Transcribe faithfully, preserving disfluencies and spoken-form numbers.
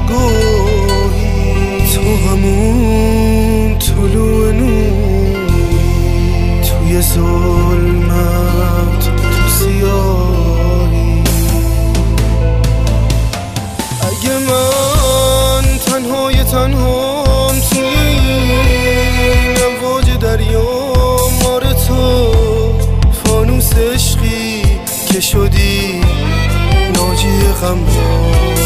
آگاهی، تو همون طلوع نوری توی ظلمت، تو سیاهی. اگه من تنهای تنهام توی این امواج دریام، آره تو فانوس عشقی که شدی ناجی غمام.